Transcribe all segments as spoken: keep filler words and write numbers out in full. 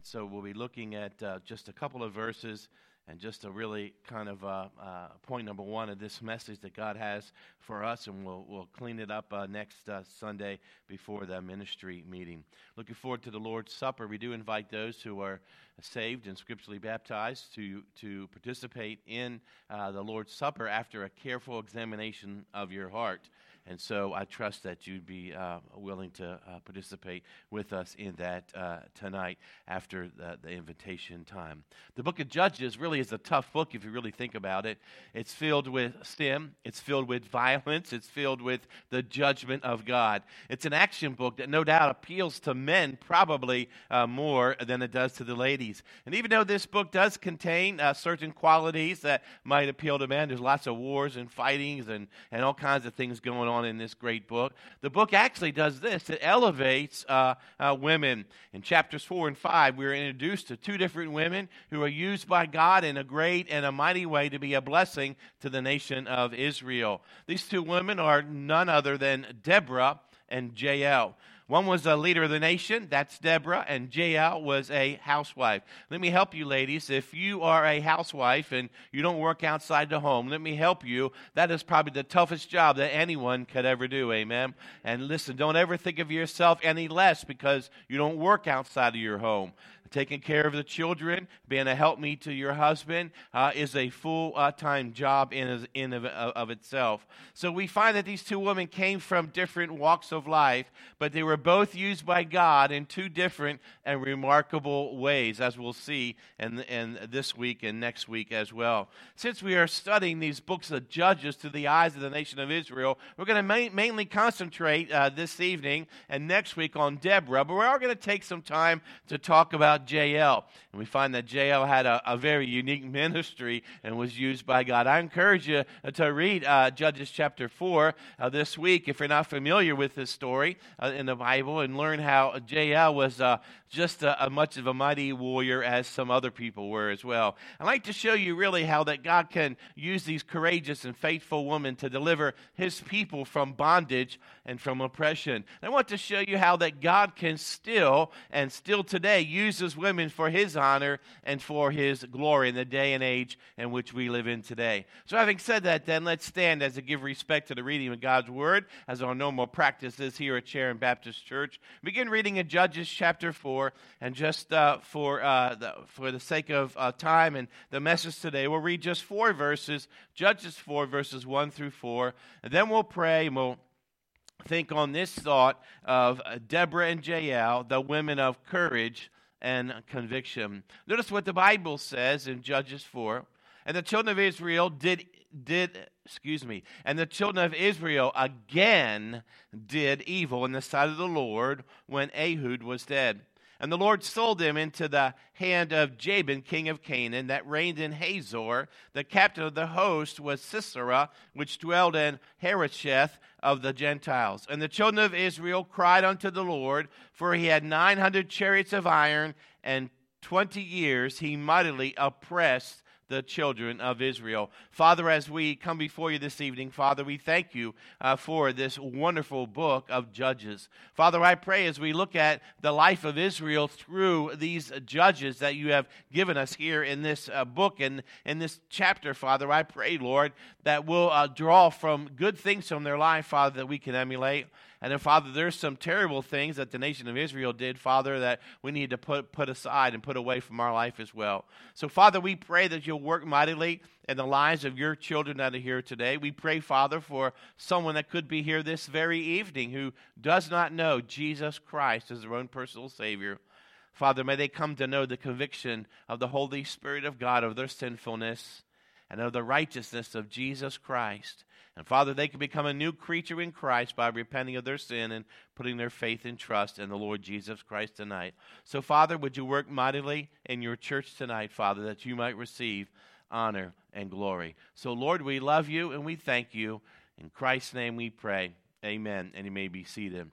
so we'll be looking at uh, just a couple of verses and just a really kind of uh, uh, point number one of this message that God has for us, and we'll we'll clean it up uh, next uh, Sunday before the ministry meeting. Looking forward to the Lord's Supper. We do invite those who are saved and scripturally baptized to to participate in uh, the Lord's Supper after a careful examination of your heart. And so I trust that you'd be uh, willing to uh, participate with us in that uh, tonight after the, the invitation time. The book of Judges really is a tough book if you really think about it. It's filled with sin. It's filled with violence. It's filled with the judgment of God. It's an action book that no doubt appeals to men probably uh, more than it does to the ladies. And even though this book does contain uh, certain qualities that might appeal to men, there's lots of wars and fightings and, and all kinds of things going on in this great book. The book actually does this. It elevates uh, uh, women. In chapters four and five, we're introduced to two different women who are used by God in a great and a mighty way to be a blessing to the nation of Israel. These two women are none other than Deborah and Jael. One was a leader of the nation, that's Deborah, and Jael was a housewife. Let me help you, ladies. If you are a housewife and you don't work outside the home, let me help you. That is probably the toughest job that anyone could ever do, amen? And listen, don't ever think of yourself any less because you don't work outside of your home. Taking care of the children, being a helpmeet to your husband uh, is a full-time uh, job in, in of, of itself. So we find that these two women came from different walks of life, but they were both used by God in two different and remarkable ways, as we'll see in, in this week and next week as well. Since we are studying these books of Judges through the eyes of the nation of Israel, we're going to ma- mainly concentrate uh, this evening and next week on Deborah, but we're going to take some time to talk about Jael. And we find that Jael had a, a very unique ministry and was used by God. I encourage you to read uh, Judges chapter four uh, this week if you're not familiar with this story uh, in the Bible, and learn how Jael was uh, just a, a much of a mighty warrior as some other people were as well. I'd like to show you really how that God can use these courageous and faithful women to deliver his people from bondage and from oppression. I want to show you how that God can still and still today use women for his honor and for his glory in the day and age in which we live in today. So having said that, then let's stand as to give respect to the reading of God's word, as our normal practice is here at Sharon Baptist Church. Begin reading in Judges chapter four, and just uh, for uh, the, for the sake of uh, time and the message today, we'll read just four verses, Judges four, verses one through four, and then we'll pray and we'll think on this thought of Deborah and Jael, the women of courage and conviction. Notice what the Bible says in Judges four. And the children of Israel did, did, excuse me, and the children of Israel again did evil in the sight of the Lord when Ehud was dead. And the Lord sold them into the hand of Jabin, king of Canaan, that reigned in Hazor. The captain of the host was Sisera, which dwelled in Harosheth of the Gentiles. And the children of Israel cried unto the Lord, for he had nine hundred chariots of iron, and twenty years he mightily oppressed the children of Israel. Father, as we come before you this evening, Father, we thank you uh, for this wonderful book of Judges. Father, I pray as we look at the life of Israel through these judges that you have given us here in this uh, book and in this chapter, Father, I pray, Lord, that we'll uh, draw from good things from their life, Father, that we can emulate. And then, Father, there's some terrible things that the nation of Israel did, Father, that we need to put, put aside and put away from our life as well. So, Father, we pray that you'll work mightily in the lives of your children that are here today. We pray, Father, for someone that could be here this very evening who does not know Jesus Christ as their own personal Savior. Father, may they come to know the conviction of the Holy Spirit of God of their sinfulness and of the righteousness of Jesus Christ. And Father, they can become a new creature in Christ by repenting of their sin and putting their faith and trust in the Lord Jesus Christ tonight. So, Father, would you work mightily in your church tonight, Father, that you might receive honor and glory. So, Lord, we love you and we thank you. In Christ's name we pray. Amen. And you may be seated.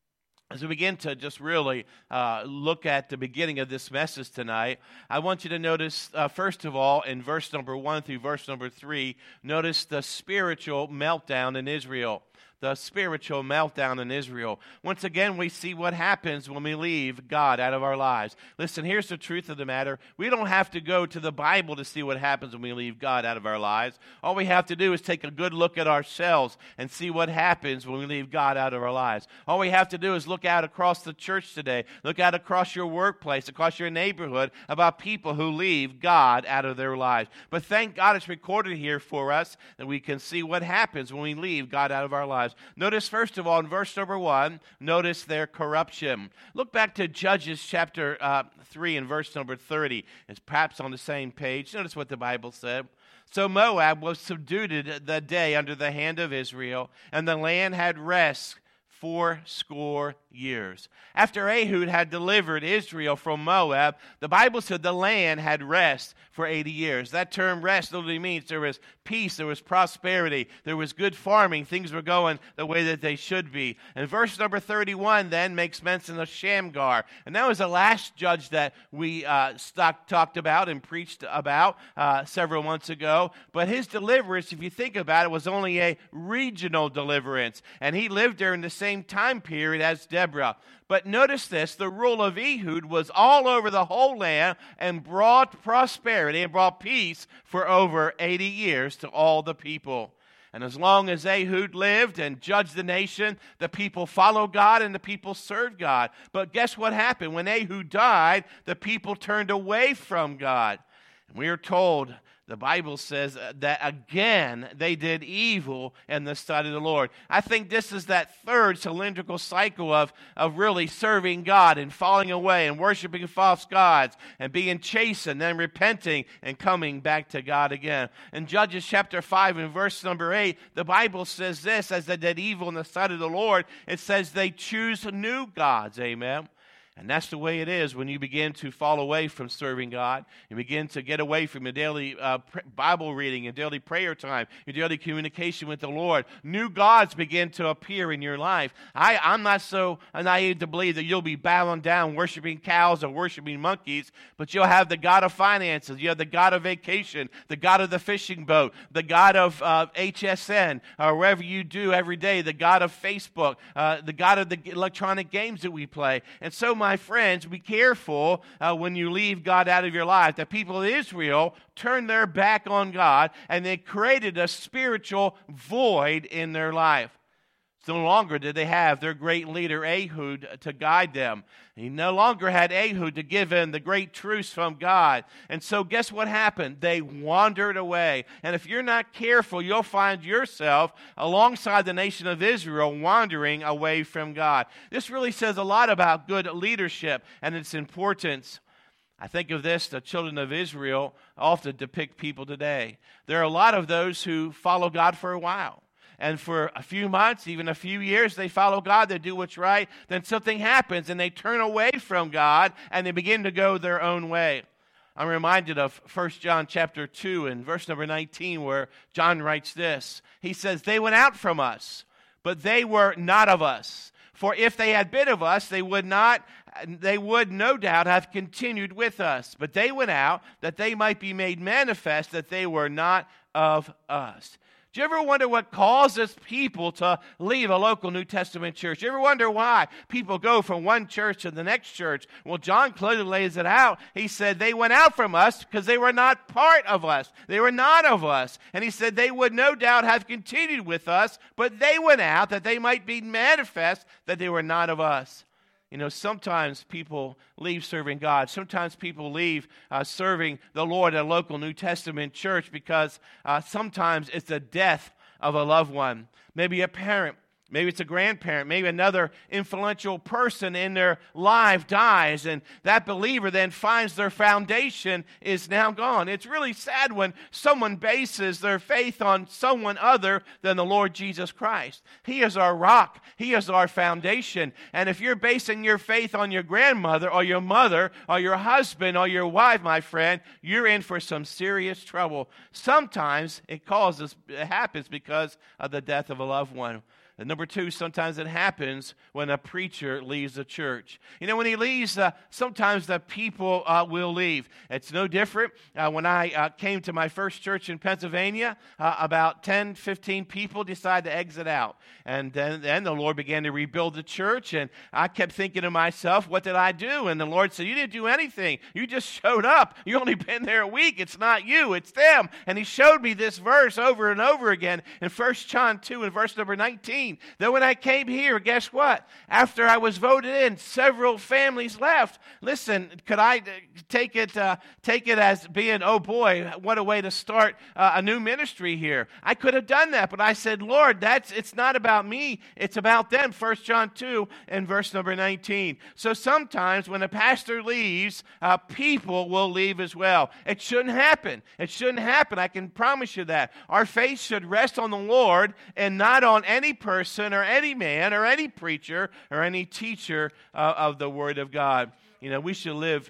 As we begin to just really uh, look at the beginning of this message tonight, I want you to notice, uh, first of all, in verse number one through verse number three, notice the spiritual meltdown in Israel. the spiritual meltdown in Israel. Once again, we see what happens when we leave God out of our lives. Listen, here's the truth of the matter. We don't have to go to the Bible to see what happens when we leave God out of our lives. All we have to do is take a good look at ourselves and see what happens when we leave God out of our lives. All we have to do is look out across the church today, look out across your workplace, across your neighborhood, about people who leave God out of their lives. But thank God it's recorded here for us that we can see what happens when we leave God out of our lives. Notice, first of all, in verse number one, notice their corruption. Look back to Judges chapter uh, three and verse number thirty. It's perhaps on the same page. Notice what the Bible said. So Moab was subdued the day under the hand of Israel, and the land had rest four score years. After Ehud had delivered Israel from Moab, the Bible said the land had rest for eighty years. That term rest literally means there was peace, there was prosperity, there was good farming, things were going the way that they should be. And verse number thirty-one then makes mention of Shamgar. And that was the last judge that we uh, stock, talked about and preached about uh, several months ago. But his deliverance, if you think about it, was only a regional deliverance. And he lived during the same time period as Deborah. But notice this, the rule of Ehud was all over the whole land and brought prosperity and brought peace for over eighty years to all the people. And as long as Ehud lived and judged the nation, the people followed God and the people served God. But guess what happened? When Ehud died, the people turned away from God. And we are told, the Bible says that again they did evil in the sight of the Lord. I think this is that third cylindrical cycle of, of really serving God and falling away and worshiping false gods and being chastened and repenting and coming back to God again. In Judges chapter five and verse number eight, the Bible says this, as they did evil in the sight of the Lord, it says they choose new gods. Amen. And that's the way it is when you begin to fall away from serving God. You begin to get away from your daily uh, Bible reading, your daily prayer time, your daily communication with the Lord. New gods begin to appear in your life. I, I'm not so naive to believe that you'll be bowing down, worshiping cows or worshiping monkeys, but you'll have the God of finances, you have the God of vacation, the God of the fishing boat, the God of uh, H S N, or wherever you do every day, the God of Facebook, uh, the God of the electronic games that we play. And so my friends, be careful uh, when you leave God out of your life. The people of Israel turned their back on God, and they created a spiritual void in their life. So no longer did they have their great leader Ehud to guide them. He no longer had Ehud to give them the great truths from God. And so guess what happened? They wandered away. And if you're not careful, you'll find yourself alongside the nation of Israel wandering away from God. This really says a lot about good leadership and its importance. I think of this, the children of Israel often depict people today. There are a lot of those who follow God for a while. And for a few months, even a few years, they follow God, they do what's right. Then something happens and they turn away from God and they begin to go their own way. I'm reminded of First John chapter two and verse number nineteen, where John writes this. He says, "They went out from us, but they were not of us. For if they had been of us, they would not, they would no doubt have continued with us. But they went out that they might be made manifest that they were not of us." Do you ever wonder what causes people to leave a local New Testament church? Do you ever wonder why people go from one church to the next church? Well, John clearly lays it out. He said they went out from us because they were not part of us. They were not of us. And he said they would no doubt have continued with us, but they went out that they might be manifest that they were not of us. You know, sometimes people leave serving God. Sometimes people leave uh, serving the Lord at a local New Testament church because uh, sometimes it's the death of a loved one. Maybe a parent. Maybe it's a grandparent. Maybe another influential person in their life dies, and that believer then finds their foundation is now gone. It's really sad when someone bases their faith on someone other than the Lord Jesus Christ. He is our rock. He is our foundation. And if you're basing your faith on your grandmother or your mother or your husband or your wife, my friend, you're in for some serious trouble. Sometimes it causes, it happens because of the death of a loved one. And number two, sometimes it happens when a preacher leaves a church. You know, when he leaves, uh, sometimes the people uh, will leave. It's no different. Uh, when I uh, came to my first church in Pennsylvania, uh, about ten, fifteen people decided to exit out. And then, then the Lord began to rebuild the church, and I kept thinking to myself, what did I do? And the Lord said, you didn't do anything. You just showed up. You only been there a week. It's not you, it's them. And he showed me this verse over and over again in First John two and verse number nineteen. That when I came here, guess what? After I was voted in, several families left. Listen, could I take it uh, take it as being, oh boy, what a way to start uh, a new ministry here. I could have done that, but I said, Lord, that's it's not about me. It's about them. First John two and verse number nineteen. So sometimes when a pastor leaves, uh, people will leave as well. It shouldn't happen. It shouldn't happen. I can promise you that. Our faith should rest on the Lord and not on any person person or any man or any preacher or any teacher uh, of the Word of God. You know, we should live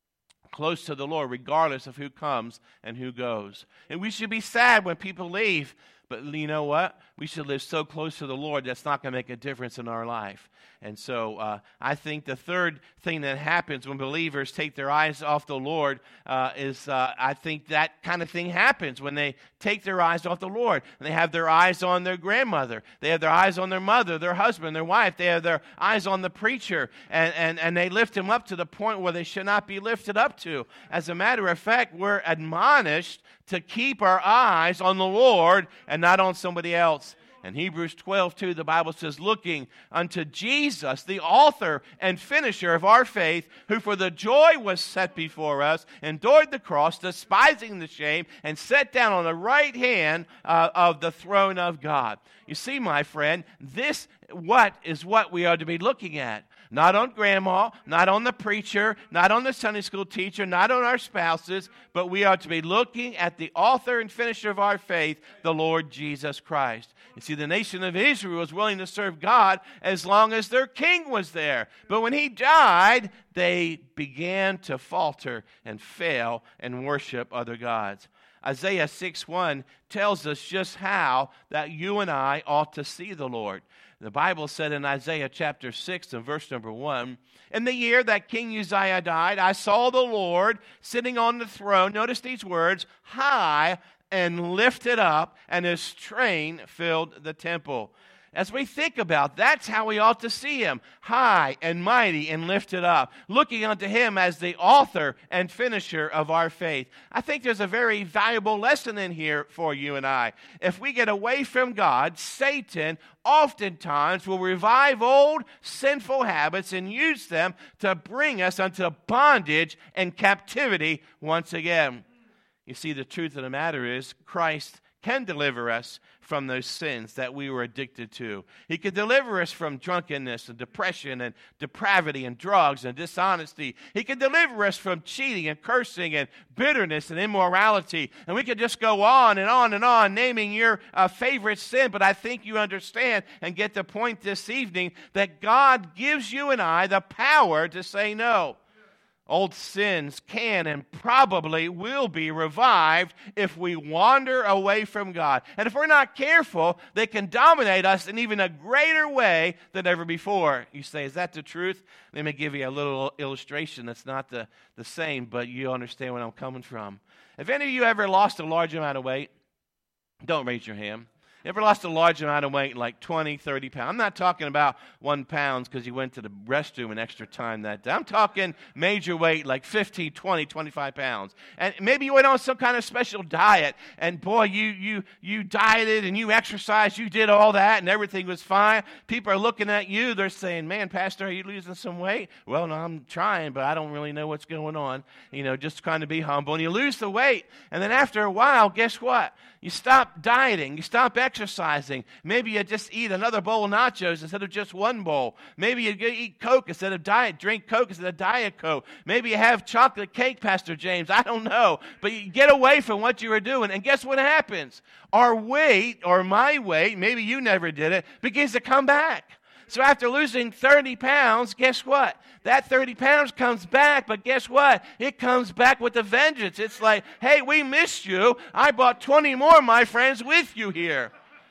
close to the Lord regardless of who comes and who goes. And we should be sad when people leave, but you know what? We should live so close to the Lord that's not going to make a difference in our life. And so uh, I think the third thing that happens when believers take their eyes off the Lord uh, is uh, I think that kind of thing happens when they take their eyes off the Lord. And they have their eyes on their grandmother. They have their eyes on their mother, their husband, their wife. They have their eyes on the preacher. And, and, and they lift him up to the point where they should not be lifted up to. As a matter of fact, we're admonished to keep our eyes on the Lord and not on somebody else. In Hebrews twelve two, the Bible says, looking unto Jesus, the author and finisher of our faith, who for the joy was set before us, endured the cross, despising the shame, and sat down on the right hand uh, of the throne of God. You see, my friend, this what is what we are to be looking at. Not on grandma, not on the preacher, not on the Sunday school teacher, not on our spouses, but we are to be looking at the author and finisher of our faith, the Lord Jesus Christ. You see, the nation of Israel was willing to serve God as long as their king was there. But when he died, they began to falter and fail and worship other gods. Isaiah six one tells us just how that you and I ought to see the Lord. The Bible said in Isaiah chapter six and verse number one, in the year that King Uzziah died, I saw the Lord sitting on the throne, notice these words, high and lifted up, and his train filled the temple. As we think about, that's how we ought to see him, high and mighty and lifted up, looking unto him as the author and finisher of our faith. I think there's a very valuable lesson in here for you and I. If we get away from God, Satan oftentimes will revive old sinful habits and use them to bring us unto bondage and captivity once again. You see, the truth of the matter is Christ can deliver us from those sins that we were addicted to. He could deliver us from drunkenness and depression and depravity and drugs and dishonesty. He could deliver us from cheating and cursing and bitterness and immorality. And we could just go on and on and on naming your uh, favorite sin. But I think you understand and get the point this evening that God gives you and I the power to say no. Old sins can and probably will be revived if we wander away from God. And if we're not careful, they can dominate us in even a greater way than ever before. You say, is that the truth? Let me give you a little illustration that's not the, the same, but you understand where I'm coming from. If any of you ever lost a large amount of weight, don't raise your hand. Ever lost a large amount of weight, like twenty, thirty pounds? I'm not talking about one pound because you went to the restroom an extra time that day. I'm talking major weight, like fifteen, twenty, twenty-five pounds. And maybe you went on some kind of special diet, and boy, you you you dieted and you exercised, you did all that, and everything was fine. People are looking at you. They're saying, man, Pastor, are you losing some weight? Well, no, I'm trying, but I don't really know what's going on. You know, just trying to be humble. And you lose the weight, and then after a while, guess what? You stop dieting. You stop exercising. Maybe you just eat another bowl of nachos instead of just one bowl. Maybe you eat Coke instead of diet, drink Coke instead of Diet Coke. Maybe you have chocolate cake, Pastor James. I don't know. But you get away from what you were doing. And guess what happens? Our weight, or my weight, maybe you never did it, begins to come back. So after losing thirty pounds, guess what? That thirty pounds comes back, but guess what? It comes back with a vengeance. It's like, hey, we missed you. I bought twenty more, my friends, with you here.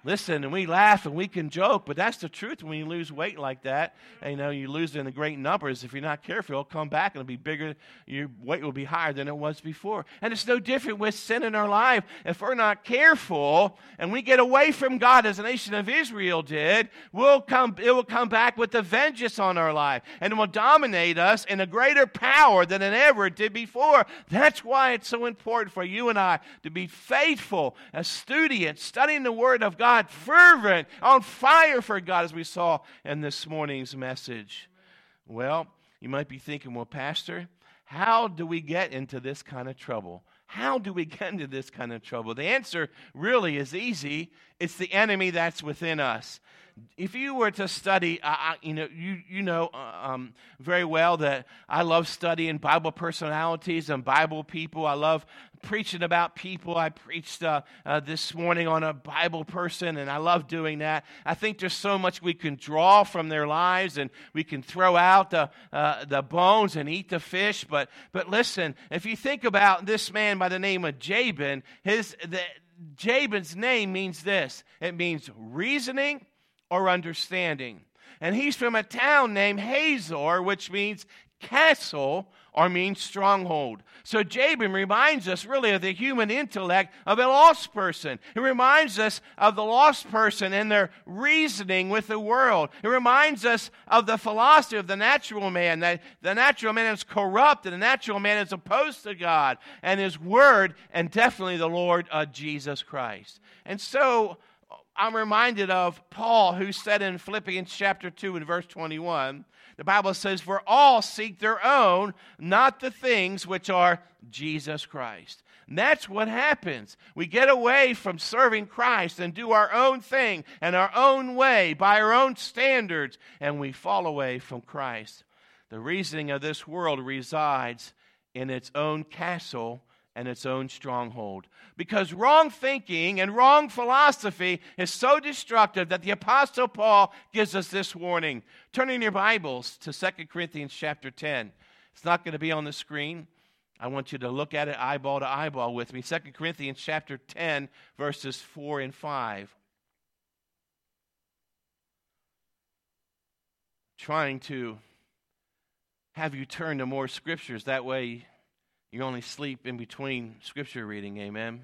Listen, and we laugh and we can joke, but that's the truth when you lose weight like that. And, you know, you lose it in the great numbers. If you're not careful, it'll come back and it'll be bigger. Your weight will be higher than it was before. And it's no different with sin in our life. If we're not careful and we get away from God as the nation of Israel did, we'll come, it will come back with a vengeance on our life. And it will dominate us in a greater power than it ever did before. That's why it's so important for you and I to be faithful, as students, studying the Word of God, fervent, on fire for God, as we saw in this morning's message. Well, you might be thinking, well, Pastor, how do we get into this kind of trouble? How do we get into this kind of trouble? The answer really is easy. It's the enemy that's within us. If you were to study, uh, you know, you you know uh, um, very well that I love studying Bible personalities and Bible people. I love preaching about people. I preached uh, uh, this morning on a Bible person, and I love doing that. I think there's so much we can draw from their lives, and we can throw out the uh, the bones and eat the fish. But but listen, if you think about this man by the name of Jabin, his the, Jabin's name means this. It means reasoning or understanding. And he's from a town named Hazor, which means castle or means stronghold. So Jabin reminds us really of the human intellect of a lost person. It reminds us of the lost person and their reasoning with the world. It reminds us of the philosophy of the natural man, that the natural man is corrupt and the natural man is opposed to God and His Word, and definitely the Lord uh, Jesus Christ. And so I'm reminded of Paul, who said in Philippians chapter two and verse twenty-one, the Bible says, "For all seek their own, not the things which are Jesus Christ." And that's what happens. We get away from serving Christ and do our own thing and our own way by our own standards, and we fall away from Christ. The reasoning of this world resides in its own castle and its own stronghold. Because wrong thinking and wrong philosophy is so destructive that the Apostle Paul gives us this warning. Turn in your Bibles to Second Corinthians chapter ten. It's not going to be on the screen. I want you to look at it eyeball to eyeball with me. Second Corinthians chapter ten, verses four and five. Trying to have you turn to more scriptures. That way you only sleep in between scripture reading, amen?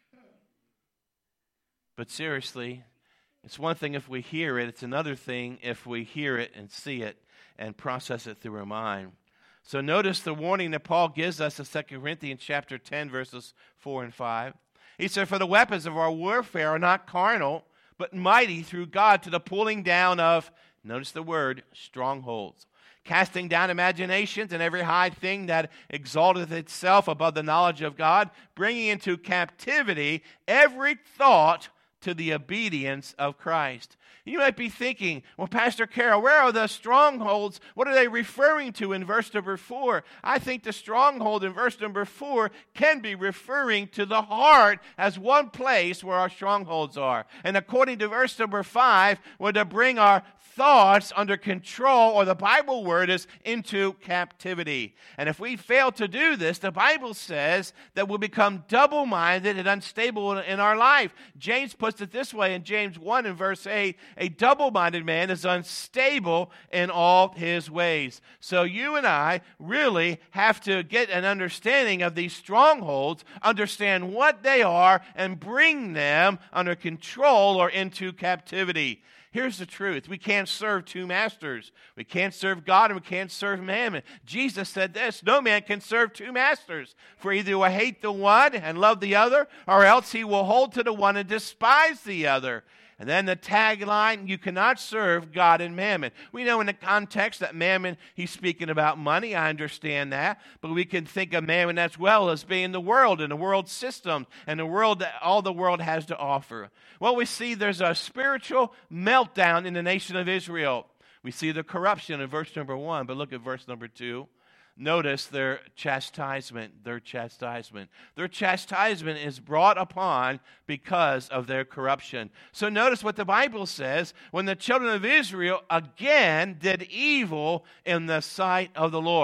But seriously, it's one thing if we hear it. It's another thing if we hear it and see it and process it through our mind. So notice the warning that Paul gives us in Second Corinthians chapter ten, verses four and five. He said, "For the weapons of our warfare are not carnal, but mighty through God to the pulling down of," notice the word, "strongholds, casting down imaginations and every high thing that exalteth itself above the knowledge of God, bringing into captivity every thought to the obedience of Christ." You might be thinking, well, Pastor Carroll, where are the strongholds? What are they referring to in verse number four? I think the stronghold in verse number four can be referring to the heart as one place where our strongholds are. And according to verse number five, we're to bring our thoughts under control, or the Bible word is into captivity. And if we fail to do this, the Bible says that we'll become double-minded and unstable in our life. James puts it this way in James one and verse eight, "A double-minded man is unstable in all his ways." So you and I really have to get an understanding of these strongholds, understand what they are, and bring them under control or into captivity. Here's the truth. We can't serve two masters. We can't serve God and we can't serve mammon. Jesus said this, "No man can serve two masters, for either he will hate the one and love the other, or else he will hold to the one and despise the other." And then the tagline, "You cannot serve God and mammon." We know in the context that mammon, he's speaking about money. I understand that. But we can think of mammon as well as being the world and the world system and the world that all the world has to offer. Well, we see there's a spiritual meltdown in the nation of Israel. We see the corruption in verse number one, but look at verse number two. Notice their chastisement, their chastisement. Their chastisement is brought upon because of their corruption. So notice what the Bible says, when the children of Israel again did evil in the sight of the Lord.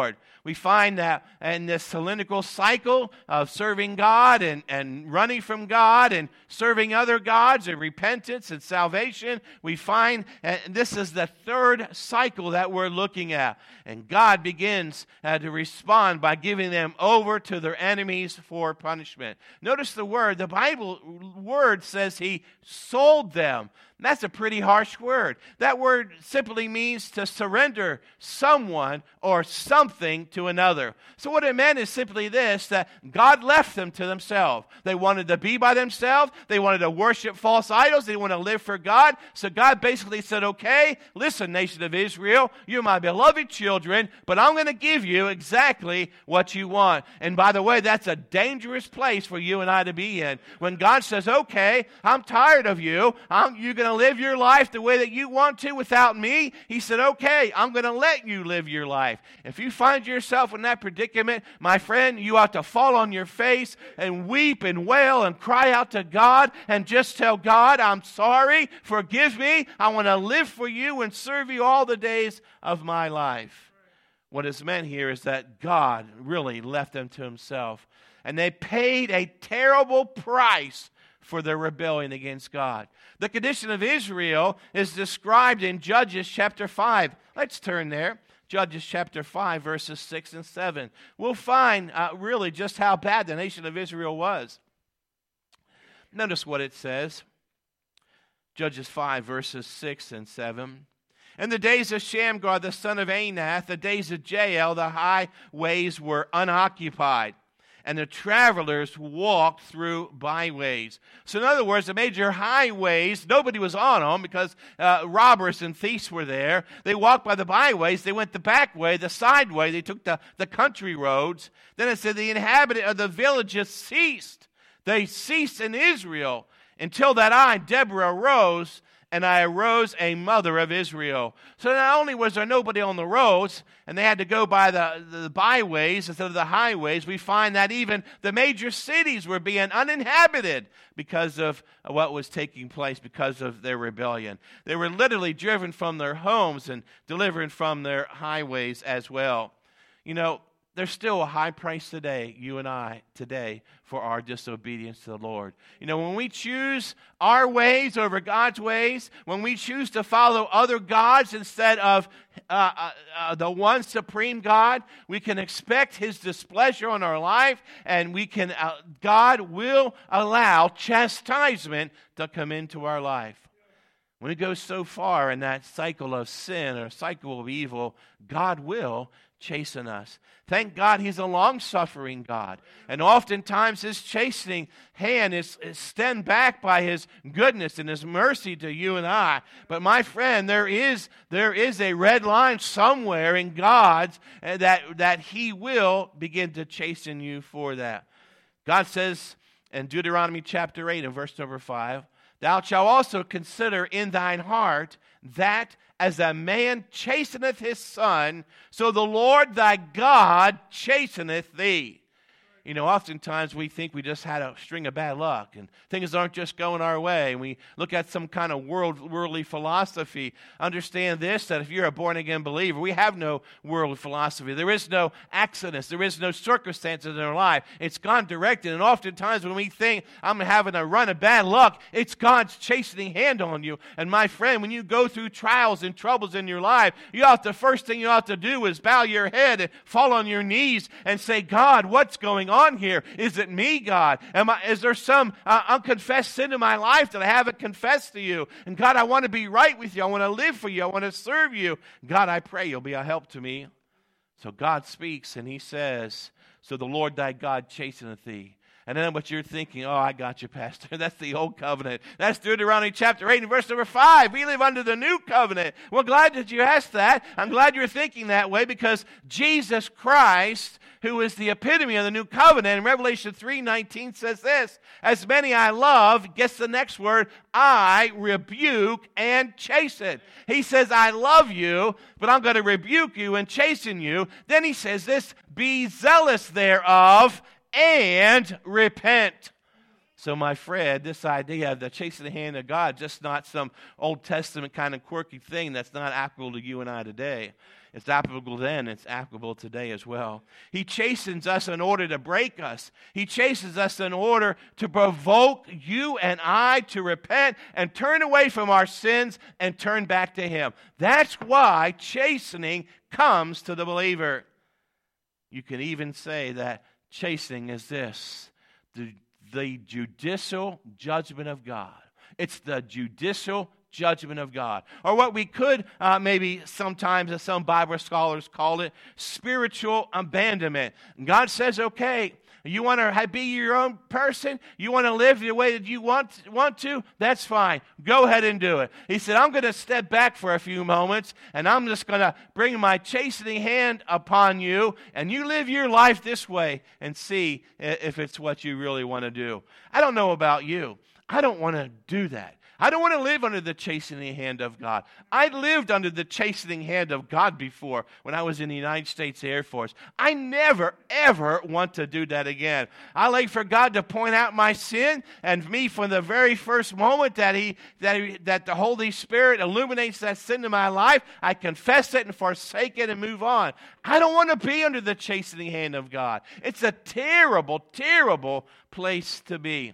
We find that in this cylindrical cycle of serving God and, and running from God and serving other gods and repentance and salvation, we find uh, this is the third cycle that we're looking at. And God begins uh, to respond by giving them over to their enemies for punishment. Notice the word. The Bible word says he sold them. That's a pretty harsh word. That word simply means to surrender someone or something to another. So what it meant is simply this, that God left them to themselves. They wanted to be by themselves. They wanted to worship false idols. They wanted to live for God. So God basically said, okay, listen, nation of Israel, you're my beloved children, but I'm going to give you exactly what you want. And by the way, that's a dangerous place for you and I to be in. When God says, okay, I'm tired of you. I'm, you're going to live your life the way that you want to without me. He said, okay, I'm going to let you live your life. If you find yourself in that predicament, my friend, you ought to fall on your face and weep and wail and cry out to God and just tell God, I'm sorry, forgive me. I want to live for you and serve you all the days of my life. What is meant here is that God really left them to himself, and they paid a terrible price for their rebellion against God. The condition of Israel is described in Judges chapter five. Let's turn there. Judges chapter five, verses six and seven. We'll find uh, really just how bad the nation of Israel was. Notice what it says. Judges five, verses six and seven. In the days of Shamgar, the son of Anath, the days of Jael, the highways were unoccupied, and the travelers walked through byways. So in other words, the major highways, nobody was on them because uh, robbers and thieves were there. They walked by the byways. They went the back way, the side way. They took the, the country roads. Then it said the inhabitant of the villages ceased. They ceased in Israel until that I, Deborah, arose, and I arose a mother of Israel. So not only was there nobody on the roads, and they had to go by the, the byways instead of the highways, we find that even the major cities were being uninhabited because of what was taking place, because of their rebellion. They were literally driven from their homes and delivered from their highways as well. You know, there's still a high price today, you and I, today, for our disobedience to the Lord. You know, when we choose our ways over God's ways, when we choose to follow other gods instead of uh, uh, uh, the one supreme God, we can expect his displeasure on our life, and we can. Uh, God will allow chastisement to come into our life. When it goes so far in that cycle of sin or cycle of evil, God will chasten us. Thank God he's a long-suffering God. And oftentimes his chastening hand is, is stemmed back by his goodness and his mercy to you and I. But my friend, there is there is a red line somewhere in God's uh, that, that he will begin to chasten you for that. God says in Deuteronomy chapter eight and verse number five, thou shalt also consider in thine heart that as a man chasteneth his son, so the Lord thy God chasteneth thee. You know, oftentimes we think we just had a string of bad luck and things aren't just going our way. And we look at some kind of world, worldly philosophy. Understand this, that if you're a born-again believer, we have no worldly philosophy. There is no accidents. There is no circumstances in our life. It's God directed. And oftentimes when we think I'm having a run of bad luck, it's God's chastening hand on you. And my friend, when you go through trials and troubles in your life, you ought the first thing you ought to do is bow your head and fall on your knees and say, God, what's going on? on here? Is it me, God? Am I, is there some uh, unconfessed sin in my life that I haven't confessed to you? And God, I want to be right with you. I want to live for you. I want to serve you. God, I pray you'll be a help to me. So God speaks and he says, so the Lord thy God chasteneth thee. And then what you're thinking, oh, I got you, Pastor. That's the old covenant. That's Deuteronomy chapter eight and verse number five. We live under the new covenant. Well, glad that you asked that. I'm glad you're thinking that way because Jesus Christ, who is the epitome of the new covenant, in Revelation three nineteen says this, as many I love, guess the next word, I rebuke and chasten. He says, I love you, but I'm going to rebuke you and chasten you. Then he says this, be zealous thereof, and repent. So my friend, this idea of the chastening hand of God, just not some Old Testament kind of quirky thing that's not applicable to you and I today. It's applicable then, it's applicable today as well. He chastens us in order to break us. He chastens us in order to provoke you and I to repent and turn away from our sins and turn back to Him. That's why chastening comes to the believer. You can even say that chastening is this, the, the judicial judgment of God. It's the judicial judgment of God. Or what we could uh, maybe sometimes, as some Bible scholars call it, spiritual abandonment. God says, okay, you want to be your own person? You want to live the way that you want, want to? That's fine. Go ahead and do it. He said, I'm going to step back for a few moments, and I'm just going to bring my chastening hand upon you, and you live your life this way and see if it's what you really want to do. I don't know about you. I don't want to do that. I don't want to live under the chastening hand of God. I lived under the chastening hand of God before when I was in the United States Air Force. I never, ever want to do that again. I like for God to point out my sin, and me from the very first moment that He that he, that the Holy Spirit illuminates that sin in my life, I confess it and forsake it and move on. I don't want to be under the chastening hand of God. It's a terrible, terrible place to be.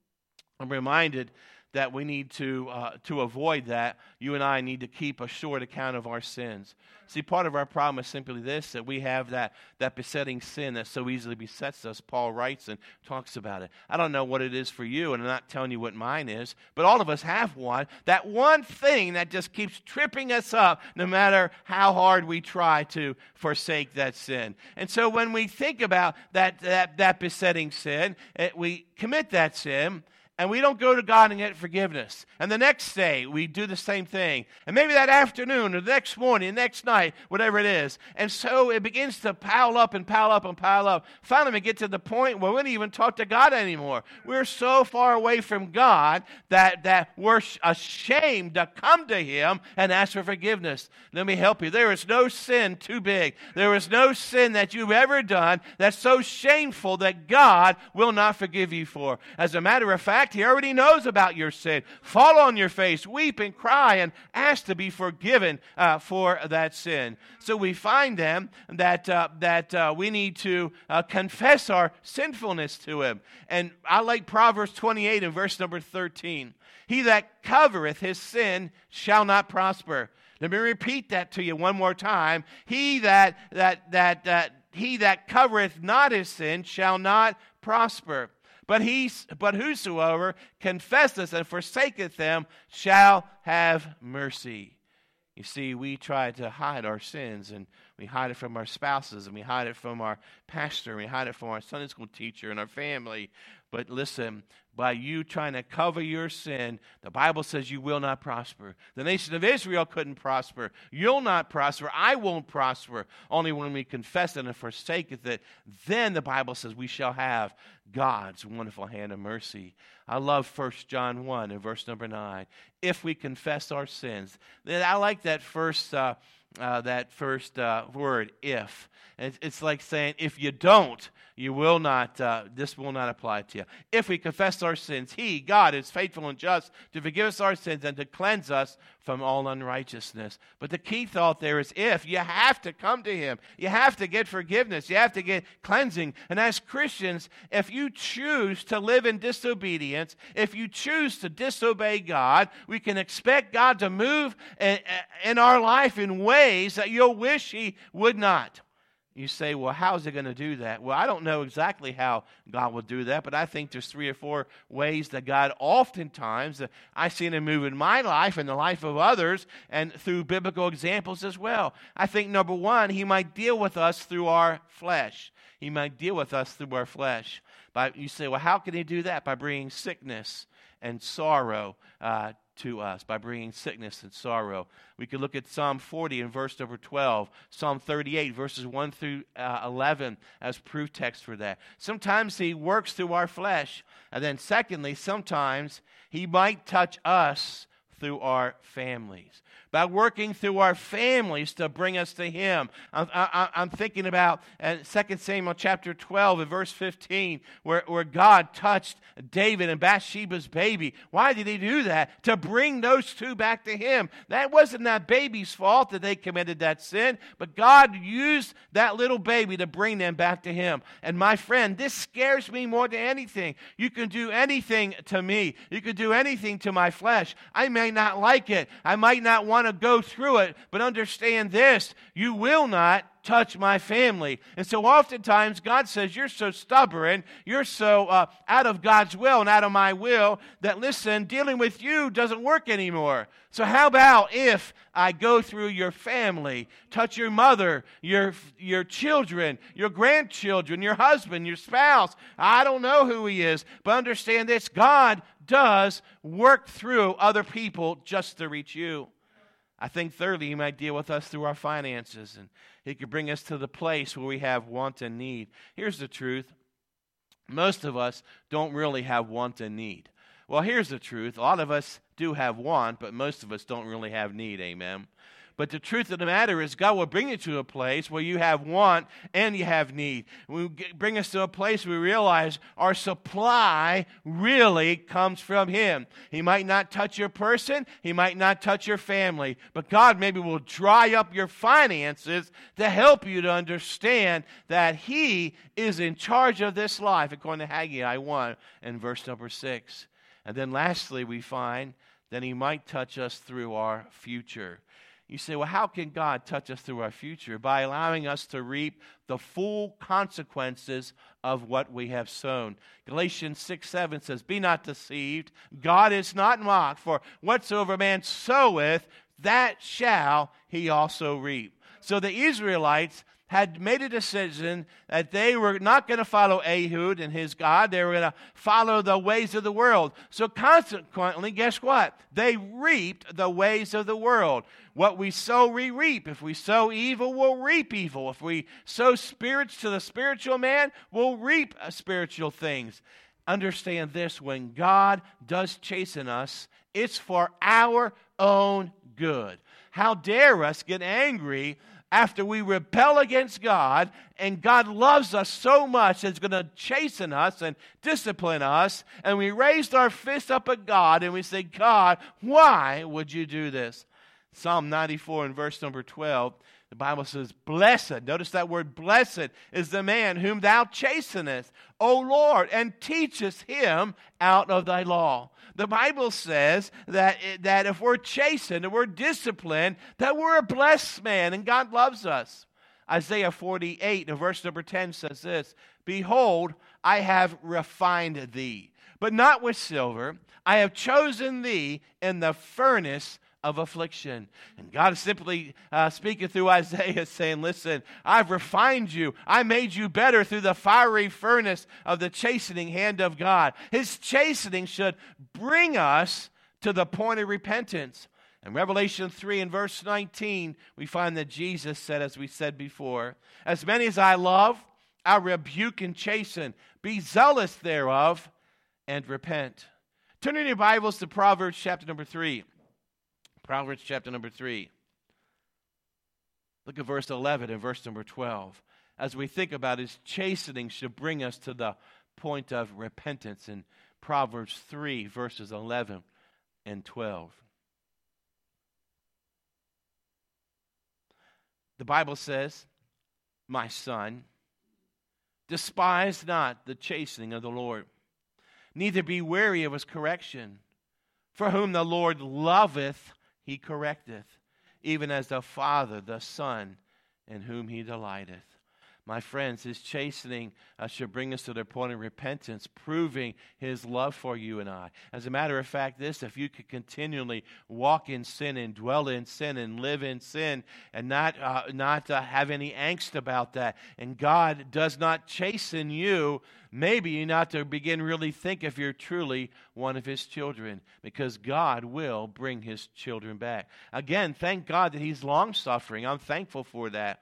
I'm reminded that we need to uh, to avoid that. You and I need to keep a short account of our sins. See, part of our problem is simply this, that we have that, that besetting sin that so easily besets us. Paul writes and talks about it. I don't know what it is for you, and I'm not telling you what mine is, but all of us have one. That one thing that just keeps tripping us up no matter how hard we try to forsake that sin. And so when we think about that, that, that besetting sin, it, we commit that sin, and we don't go to God and get forgiveness. And the next day, we do the same thing. And maybe that afternoon or the next morning, the next night, whatever it is. And so it begins to pile up and pile up and pile up. Finally, we get to the point where we don't even talk to God anymore. We're so far away from God that, that we're ashamed to come to Him and ask for forgiveness. Let me help you. There is no sin too big. There is no sin that you've ever done that's so shameful that God will not forgive you for. As a matter of fact, He already knows about your sin. Fall on your face, weep and cry, and ask to be forgiven uh, for that sin. So we find then that uh, that uh, we need to uh, confess our sinfulness to Him. And I like Proverbs twenty-eight and verse number thirteen. He that covereth his sin shall not prosper. Let me repeat that to you one more time. He that that that that he that covereth not his sin shall not prosper. But he, but whosoever confesseth and forsaketh them shall have mercy. You see, we try to hide our sins, and we hide it from our spouses, and we hide it from our pastor, and we hide it from our Sunday school teacher and our family. But listen, by you trying to cover your sin, the Bible says you will not prosper. The nation of Israel couldn't prosper. You'll not prosper. I won't prosper. Only when we confess it and forsaketh it, then the Bible says we shall have God's wonderful hand of mercy. I love First John one and verse number nine. If we confess our sins. Then I like that first uh, uh, that first uh, word, if. It's, it's like saying, if you don't, you will not, uh, this will not apply to you. If we confess our sins, He, God, is faithful and just to forgive us our sins and to cleanse us from all unrighteousness. But the key thought there is if. You have to come to Him. You have to get forgiveness. You have to get cleansing. And as Christians, if you choose to live in disobedience, if you choose to disobey God, we can expect God to move in, in our life in ways that you'll wish He would not. You say, well, how is He going to do that? Well, I don't know exactly how God will do that, but I think there's three or four ways that God oftentimes, uh, I've seen Him move in my life and the life of others, and through biblical examples as well. I think, number one, He might deal with us through our flesh. He might deal with us through our flesh. But you say, well, how can He do that? By bringing sickness and sorrow uh, to us, by bringing sickness and sorrow. We could look at Psalm forty and verse number twelve, Psalm thirty-eight, verses one through uh, eleven as proof text for that. Sometimes He works through our flesh. And then secondly, sometimes He might touch us through our families. By working through our families to bring us to Him. I'm, I, I'm thinking about uh, Second Samuel chapter twelve and verse fifteen, where, where God touched David and Bathsheba's baby. Why did He do that? To bring those two back to Him. That wasn't that baby's fault that they committed that sin, but God used that little baby to bring them back to Him. And my friend, this scares me more than anything. You can do anything to me. You can do anything to my flesh. I may not like it. I might not want to go through it, but understand this: you will not touch my family. And so oftentimes God says, you're so stubborn, you're so uh, out of God's will and out of my will, that listen, dealing with you doesn't work anymore. So how about if I go through your family, touch your mother, your, your children, your grandchildren, your husband, your spouse? I don't know who he is, but understand this: God does work through other people just to reach you. I think thirdly, He might deal with us through our finances, and He could bring us to the place where we have want and need. Here's the truth. Most of us don't really have want and need. Well, here's the truth. A lot of us do have want, but most of us don't really have need. Amen. But the truth of the matter is, God will bring you to a place where you have want and you have need. We bring us to a place where we realize our supply really comes from Him. He might not touch your person, He might not touch your family, but God maybe will dry up your finances to help you to understand that He is in charge of this life, according to Haggai one and verse number six. And then lastly, we find that He might touch us through our future. You say, well, how can God touch us through our future? By allowing us to reap the full consequences of what we have sown. Galatians six seven says, be not deceived. God is not mocked. For whatsoever man soweth, that shall he also reap. So the Israelites had made a decision that they were not going to follow Ehud and his God. They were going to follow the ways of the world. So consequently, guess what? They reaped the ways of the world. What we sow, we reap. If we sow evil, we'll reap evil. If we sow spirits to the spiritual man, we'll reap spiritual things. Understand this: when God does chasten us, it's for our own good. How dare us get angry after we rebel against God, and God loves us so much that He's going to chasten us and discipline us, and we raised our fist up at God and we say, God, why would you do this? Psalm ninety-four and verse number twelve, the Bible says, blessed, notice that word blessed, is the man whom thou chastenest, O Lord, and teachest him out of thy law. The Bible says that, that if we're chastened and we're disciplined, that we're a blessed man and God loves us. Isaiah forty-eight and verse number ten says this, behold, I have refined thee, but not with silver. I have chosen thee in the furnace of affliction. And God is simply uh, speaking through Isaiah saying, listen, I've refined you. I made you better through the fiery furnace of the chastening hand of God. His chastening should bring us to the point of repentance. In Revelation three and verse nineteen, we find that Jesus said, as we said before, as many as I love, I rebuke and chasten. Be zealous thereof and repent. Turn in your Bibles to Proverbs chapter number three. Proverbs chapter number three. Look at verse eleven and verse number twelve. As we think about His chastening should bring us to the point of repentance in Proverbs three, verses eleven and twelve. The Bible says, my son, despise not the chastening of the Lord, neither be weary of His correction. For whom the Lord loveth, He correcteth, even as the Father, the Son, in whom He delighteth. My friends, His chastening uh, should bring us to the point of repentance, proving His love for you and I. As a matter of fact, this, if you could continually walk in sin and dwell in sin and live in sin and not, uh, not uh, have any angst about that, and God does not chasten you, maybe you not to begin really think if you're truly one of His children, because God will bring His children back. Again, thank God that He's long-suffering. I'm thankful for that.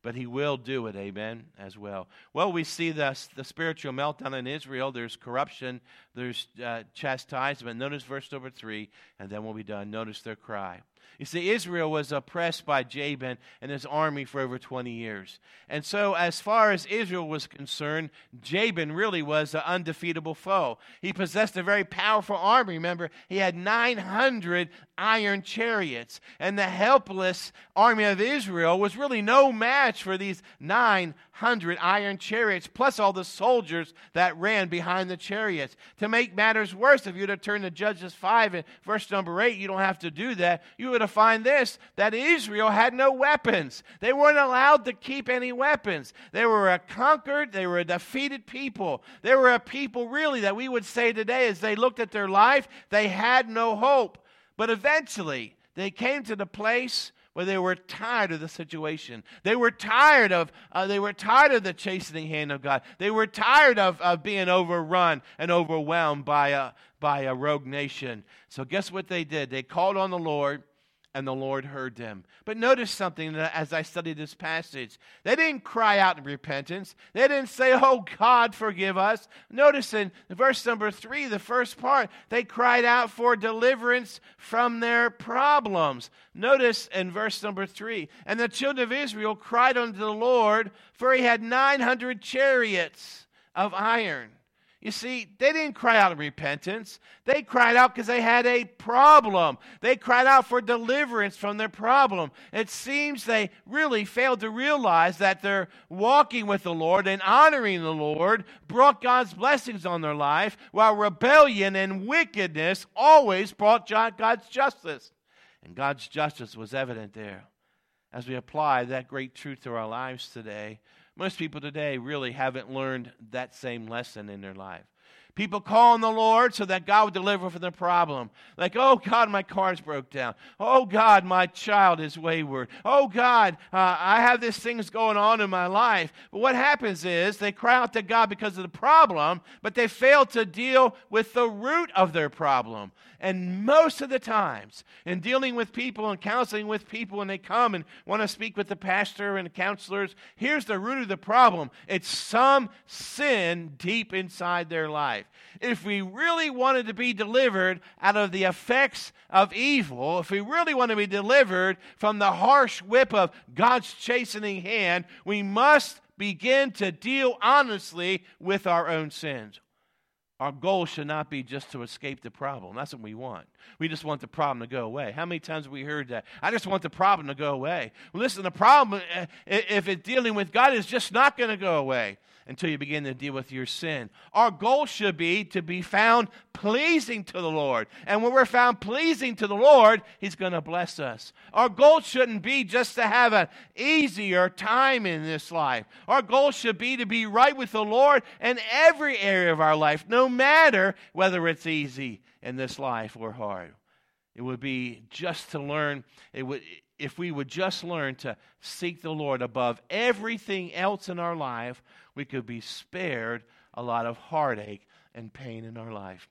but he will do it, amen, as well. Well, we see the, the spiritual meltdown in Israel. There's corruption, there's uh, chastisement. Notice verse number three, and then we'll be done. Notice their cry. You see, Israel was oppressed by Jabin and his army for over twenty years. And so as far as Israel was concerned, Jabin really was an undefeatable foe. He possessed a very powerful army. Remember, he had nine hundred iron chariots. And the helpless army of Israel was really no match for these nine hundred iron chariots, plus all the soldiers that ran behind the chariots. To make matters worse, if you were to turn to Judges five and verse number eight, you don't have to do that. You would find this, that Israel had no weapons. They weren't allowed to keep any weapons. They were a conquered, they were a defeated people. They were a people really that we would say today, as they looked at their life, they had no hope. But eventually, they came to the place where they were tired of the situation. They were tired of uh, they were tired of the chastening hand of God. They were tired of, of being overrun and overwhelmed by a by a rogue nation. So guess what they did? They called on the Lord, and the Lord heard them. But notice something as I studied this passage. They didn't cry out in repentance. They didn't say, "Oh God, forgive us." Notice in verse number three, the first part, they cried out for deliverance from their problems. Notice in verse number three, "And the children of Israel cried unto the Lord, for he had nine hundred chariots of iron." You see, they didn't cry out in repentance. They cried out because they had a problem. They cried out for deliverance from their problem. It seems they really failed to realize that their walking with the Lord and honoring the Lord brought God's blessings on their life, while rebellion and wickedness always brought God's justice. And God's justice was evident there. As we apply that great truth to our lives today, most people today really haven't learned that same lesson in their life. People call on the Lord so that God would deliver from their problem. Like, "Oh God, my car's broke down. Oh God, my child is wayward. Oh God, uh, I have these things going on in my life." But what happens is they cry out to God because of the problem, but they fail to deal with the root of their problem. And most of the times, in dealing with people and counseling with people when they come and want to speak with the pastor and the counselors, here's the root of the problem. It's some sin deep inside their life. If we really wanted to be delivered out of the effects of evil, if we really want to be delivered from the harsh whip of God's chastening hand, we must begin to deal honestly with our own sins. Our goal should not be just to escape the problem. That's what we want. We just want the problem to go away. How many times have we heard that? I just want the problem to go away. Well, listen, the problem, if it's dealing with God, is just not going to go away until you begin to deal with your sin. Our goal should be to be found pleasing to the Lord. And when we're found pleasing to the Lord, He's going to bless us. Our goal shouldn't be just to have an easier time in this life. Our goal should be to be right with the Lord in every area of our life, no matter whether it's easy in this life or hard. It would be just to learn, it would, if we would just learn to seek the Lord above everything else in our life, we could be spared a lot of heartache and pain in our life.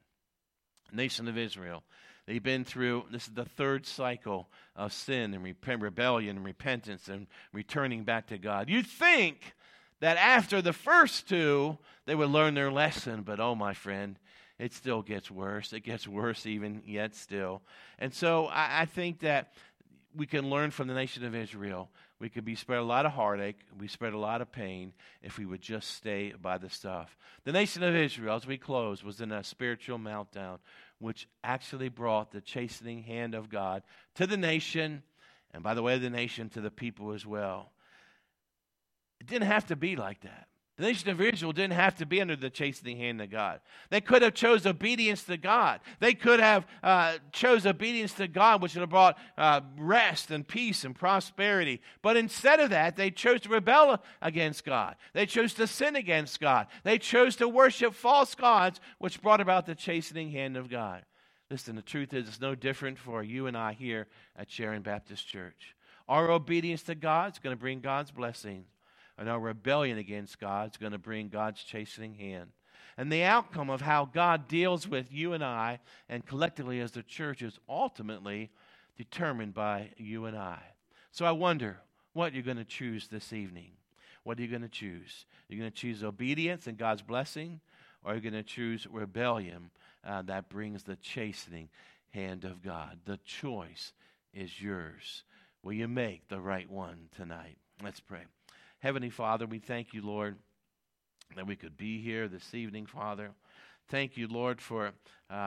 Nation of Israel, they've been through, this is the third cycle of sin and rep- rebellion and repentance and returning back to God. You'd think that after the first two, they would learn their lesson, but oh, my friend, it still gets worse. It gets worse even yet still. And so I, I think that we can learn from the nation of Israel. We could be spared a lot of heartache. We spared a lot of pain if we would just stay by the stuff. The nation of Israel, as we close, was in a spiritual meltdown, which actually brought the chastening hand of God to the nation, and by the way of the nation, to the people as well. It didn't have to be like that. The nation of Israel didn't have to be under the chastening hand of God. They could have chose obedience to God. They could have uh, chose obedience to God, which would have brought uh, rest and peace and prosperity. But instead of that, they chose to rebel against God. They chose to sin against God. They chose to worship false gods, which brought about the chastening hand of God. Listen, the truth is, it's no different for you and I here at Sharon Baptist Church. Our obedience to God is going to bring God's blessings. And our rebellion against God is going to bring God's chastening hand. And the outcome of how God deals with you and I, and collectively as the church, is ultimately determined by you and I. So I wonder, what you're going to choose this evening. What are you going to choose? You're going to choose obedience and God's blessing, or are you going to choose rebellion uh, that brings the chastening hand of God? The choice is yours. Will you make the right one tonight? Let's pray. Heavenly Father, we thank you, Lord, that we could be here this evening, Father. Thank you, Lord, for uh,